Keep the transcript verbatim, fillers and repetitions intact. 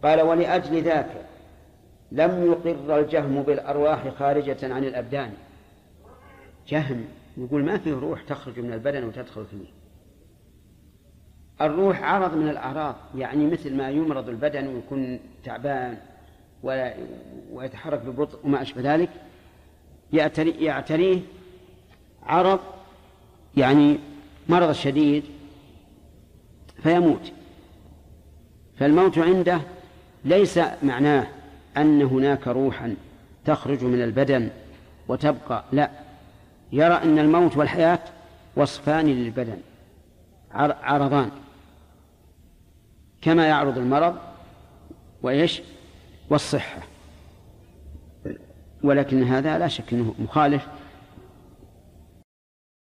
قال ولأجل ذاك لم يقر الجهم بالأرواح خارجة عن الأبدان. جهم يقول ما فيه روح تخرج من البدن وتدخل فيه. الروح عرض من الأعراض، يعني مثل ما يمرض البدن ويكون تعبان ويتحرك ببطء وما أشبه ذلك، يعتريه عرض يعني مرض شديد فيموت. فالموت عنده ليس معناه أن هناك روحا تخرج من البدن وتبقى، لا، يرى أن الموت والحياة وصفان للبدن، عرضان، كما يعرض المرض وإيش والصحة. ولكن هذا لا شك أنه مخالف